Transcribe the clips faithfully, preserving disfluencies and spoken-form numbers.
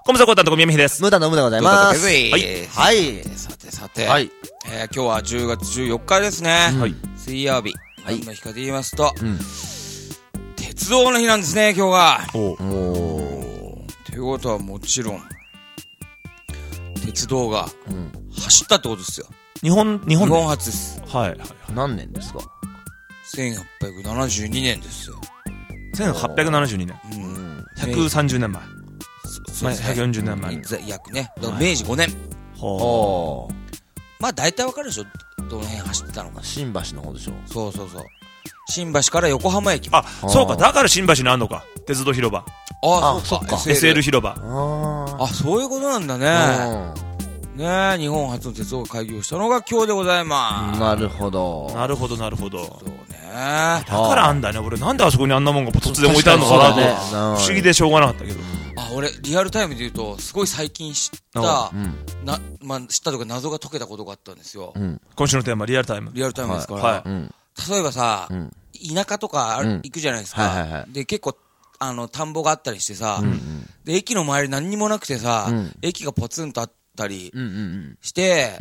コムサコタンと宮美です。 ムダのムダでございます。 はい。 はい。 さてさて。 はい。 えー、今日はじゅうがつじゅうよっかですね。 はい。 水曜日。 はい。 何の日かで言いますと、うん、鉄道の日なんですね、今日が。 おお。ということはもちろん、鉄道が走ったってことですよ。 日本、日本日本初です。 はいはい。 何年ですか？ せんはっぴゃくななじゅうにねんですよ。 せんはっぴゃくななじゅうにねん。うん。ひゃくさんじゅうねんまえ。 そうですね。 ひゃくよんじゅうねんまえ。 約ね。明治ごねん。 ほう。 まあ大体わかるでしょ。どの辺走ってたのか。 新橋の方でしょ。 そうそうそう。新橋から横浜駅。 あ、そうか。だから新橋にあんのか。鉄道広場。 ああ、そうか。 エスエル 広場。 あ、そういうことなんだね。ねえ、日本初の鉄道が開業したのが今日でございます。 なるほど。 なるほど、なるほど。 そうね。 だからあんだね。俺なんであそこにあんなもんが突然置いてあるのかなと。不思議でしょうがなかったけど。 あ、俺、リアルタイムで言うと、すごい最近知った、な、まあ、知ったとか謎が解けたことがあったんですよ。 今週のテーマ、リアルタイム。 リアルタイムですから。例えばさ、田舎とか行くじゃないですか。で、結構、あの、田んぼがあったりしてさ、で、駅の周り何にもなくてさ、駅がポツンとあったりして、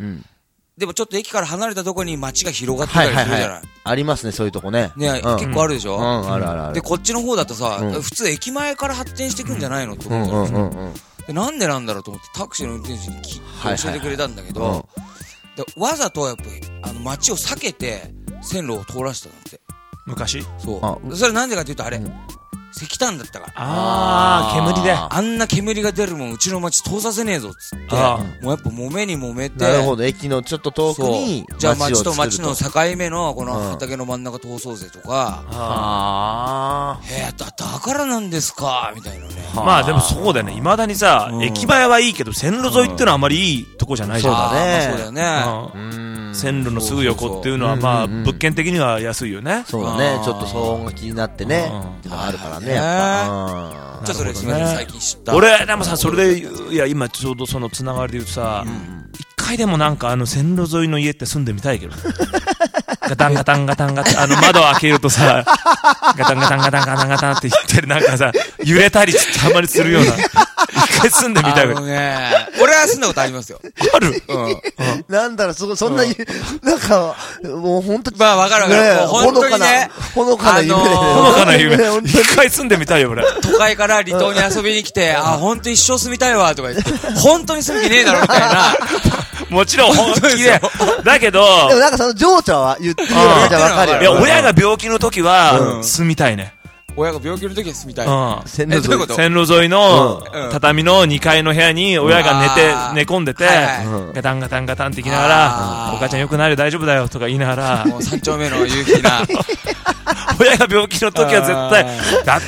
でもちょっと駅から離れたところに街が広がってたりするじゃない。 ありますね、そういうとこね。 ね、結構あるでしょ。 うん、あるあるある。 で、こっちの方だとさ、普通駅前から発展していくんじゃないのって思ったんですよ。で、なんでなんだろうと思ってタクシーの運転手に教えてくれたんだけど、わざとやっぱり、あの、街を避けて線路を通らせたんだって。 昔？ そう。それなんでかっていうと、あれ、石炭だったから。 ああ、煙で。 あんな煙が出るもん、うちの町通させねえぞ、つって。もうやっぱ揉めに揉めて。 なるほど、駅のちょっと遠くに。 じゃあ町と町の境目のこの畑の真ん中通そうぜとか。 ああ。 へえ、だ、だからなんですか、みたいなね。 まあでもそうだよね。未だにさ、駅前はいいけど、線路沿いってのはあんまりいいとこじゃないじゃん。 そうだね。 そうだよね。 線路のすぐ横っていうのはまあ、物件的には安いよね。 そうだね。ちょっと騒音が気になってね。ってのがあるからね。やっぱちょっとそれすみません、最近知った。 俺、でもさ、それで、いや、今ちょうどそのつながりで言うとさ、一回でもなんかあの線路沿いの家って住んでみたいけど。ガタンガタンガタンガタン、あの窓開けるとさ、ガタンガタンガタンガタンガタンって言ってるなんかさ、揺れたりたまにするような。一回住んでみたいけど。 ね、俺は住んだことありますよ。 ある？ なんだろう、そ、そんな、なんか、もうほんと、 まあわかるわかる。ほんとにね、 ほのかな夢。 ほのかな夢。一回住んでみたいよ、俺。 都会から離島に遊びに来て、あ、ほんと一生住みたいわ、とか言って、ほんとに住む気ねえだろ、みたいな。 もちろん本気で。だけど、 でもなんかその情緒は言ってるわけじゃわかるよ。 いや、親が病気の時は、住みたいね。 親が病気の時は住みたい。 線路沿い。線路沿いの畳のにかいの部屋に親が寝て、寝込んでて、ガタンガタンガタンって言いながら、お母ちゃんよくなるよ大丈夫だよとか言いながら、 もう三丁目の夕日な。 親が病気の時は絶対、だって、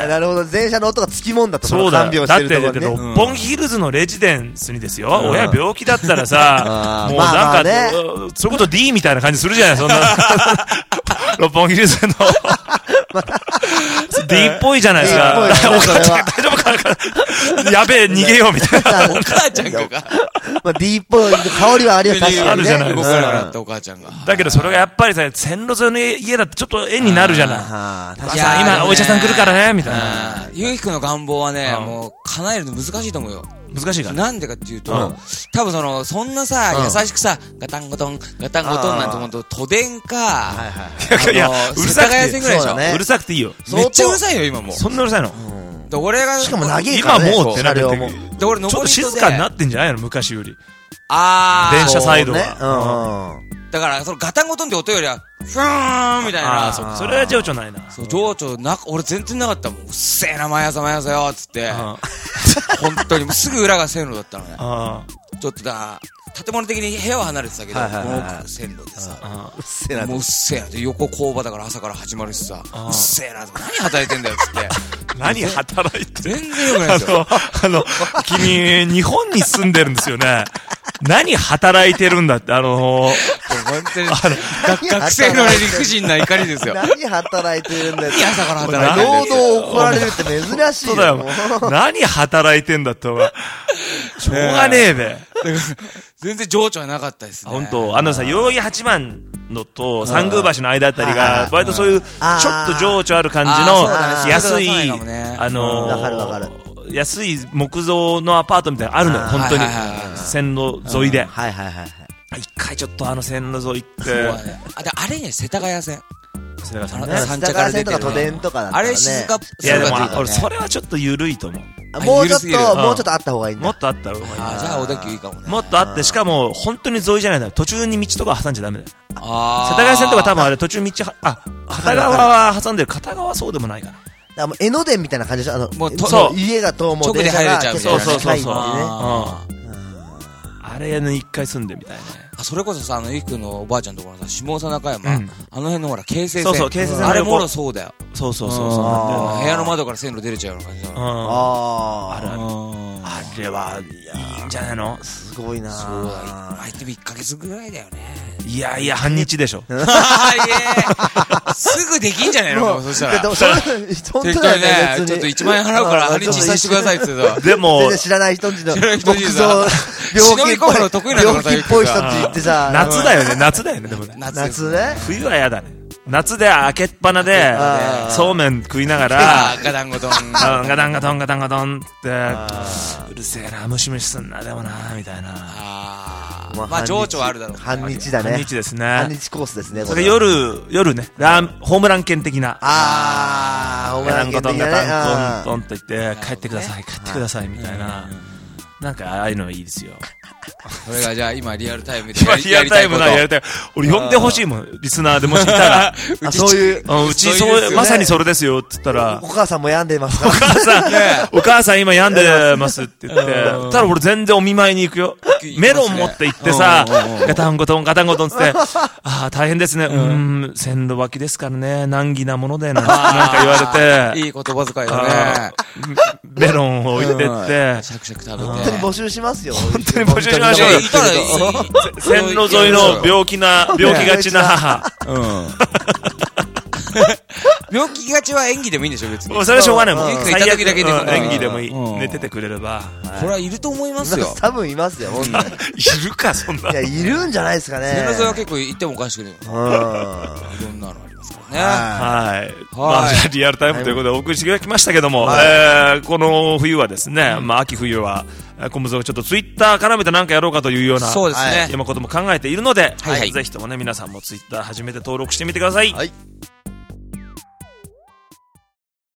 なるほど、電車の音がつきもんだと。 そうだ、だって六本木ヒルズのレジデンスにですよ、親病気だったらさ、もうなんか、そういうこと D みたいな感じするじゃない、そんな。六本木ヒルズの。D っぽいじゃないですか。お母ちゃん大丈夫かな、やべえ、逃げようみたいな。 お母ちゃんが。 まあ D っぽい香りはありは確かにね。 あるじゃないですか。お母ちゃんが。 だけどそれがやっぱりさ、線路沿いの家だってちょっと絵になるじゃない。いや、今お医者さん来るからね、みたいな。 ゆうひくんの願望はね、もう叶えるの難しいと思うよ。 難しいかな。なんでかっていうと、多分その、そんなさ、優しくさ、ガタンゴトン、ガタンゴトンなんて思うと、都電か、 いや、うるさくて、 ぐらいでしょ。 うるさくていいよ。 めっちゃうるさいよ、今もう。 そんなうるさいの？ 俺が、 しかも長いからね。 今もうってなるよ。 で、俺、 ちょっと静かになってんじゃないの、昔より。 あー。 電車サイドは。 だから、そのガタンゴトンって音よりは、ふーんみたいな。 あそう。それは情緒ないな。 そう、情緒な、俺全然なかったもん。うっせえな、毎朝毎朝よ、つって。本当に、すぐ裏が線路だったのね。ちょっとだ、建物的に部屋は離れてたけど、この奥線路でさ、 うっせえな。 もううっせえな。で、横工場だから朝から始まるしさ、うっせえな。何働いてんだよ、つって。 何働いて全然良くないですよ。 あの、君、日本に住んでるんですよね。何働いてるんだって、あのー、 本当に、あの、学生の理不尽な怒りですよ。 何働いてるんだよ。 何朝から働いてるんだよ。 労働怒られるって珍しいよ。 そうだよ。何働いてんだって、お前。しょうがねえべ。 全然情緒はなかったですね。 本当あのさ、代々木八幡のと三宮橋の間あたりが割とそういうちょっと情緒ある感じあーのそうだね安いそうだねあのーわかるわかる安い木造のアパートみたいなのあるのよあー本当にはいはいはいはい線路沿いではいはいはいはい一回ちょっとあの線路沿い行ってそうだねあであれね世田谷線世田谷さんねあの三茶世田谷線とか都電とかだったあらねれ静かいやでも静かっていうかね俺それはちょっと緩いと思うあもうちょっと緩すぎるもうちょっとあった方がいいんだもっとあった方がいいあじゃあ小田急いいかもねもっとあってしかも本当に沿いじゃないんだよ途中に道とか挟んじゃダメだよあ世田谷線とか多分あれ途中道はあ片側は挟んでる片側はそうでもないからだからもう江ノ電みたいな感じでしょあのもうとそう家がともう直で入れちゃうみたいなねそうそうそうそう電車が結構近いんでねああれに一回住んでみたいねあそれこそさあのゆきくんのおばあちゃんのところのさ下佐中山、 うんあの辺のほら京成線そうそう京成線の横あれもろそうだよそうそうそうそうなんだよあー部屋の窓から線路出れちゃうような感じだうんああるあるあれはいいんじゃないのあすごいなそうだ相手もいっかげつぐらいだよねいやいや半日でしょいえすぐできんじゃないのもうそしたらでもそれ本当だよ適当にねね別にちょっといちまん円払うから半日させてくださいって言ってたでも全然知らない人んちの知らない人んち木のさ造病気っぽい忍び込むの得意なんだから病気っぽい人んち行ってさ夏だよね夏だよねでもね夏夏ね冬は嫌だね夏で開けっぱなであーそうめん食いながあらーガダンゴトンあガタンガタンガタンガタンってあうるせえなムシムシすんなでもなみたいなあーーまあ情緒はあるだろう半日だね半日ですね半日コースですねそれで夜夜ねラーホームラン券的なああお前ガタンガタンガタンあトントンと言って帰ってください帰ってくださいみたいななんかああいうのいいですよそれがじゃあ今リアルタイムで今やりリアルタイムなややりたい俺呼んでほしいもんリスナーでもしいたらあそういううんうちそういうそうまさにそれですよって言ったらお母さんも病んでますかお母さん、お母さん今病んでますって言って、 うんただ俺全然お見舞いに行くよ。メロン持って行ってさうんうんうん、 ガタンゴトンガタンゴトンつって、ああ、大変ですね。うーん、線路脇ですからね、難儀なもので、なんなんか言われて、 いい言葉遣いだあねーメロンを置いてって、 シャクシャク食べて本当に募集しますよ本当に募集しましょうよいたらいい線路沿いの病気な、病気がちな母。 うん病気がちは演技でもいいんでしょ別にもうそれはしょうがないもん。 うん行った時だけでうん演技でもいい。 うん寝ててくれれば。 これはいると思いますよ多分いますよ本当にいるか、そんな。 いやいるんじゃないですかね線路沿いは結構行ってもおかしくないいうんろんなのありますからねはい。まあ、じゃあリアルタイムということでお送りしてきましたけども、 はいえーこの冬はですね、まあ、秋冬は、コムゾがちょっとツイッター絡めて何かやろうかというような、 そうですね今ことも考えているので、 はいはいぜひともね、皆さんもツイッター始めて登録してみてください。 はい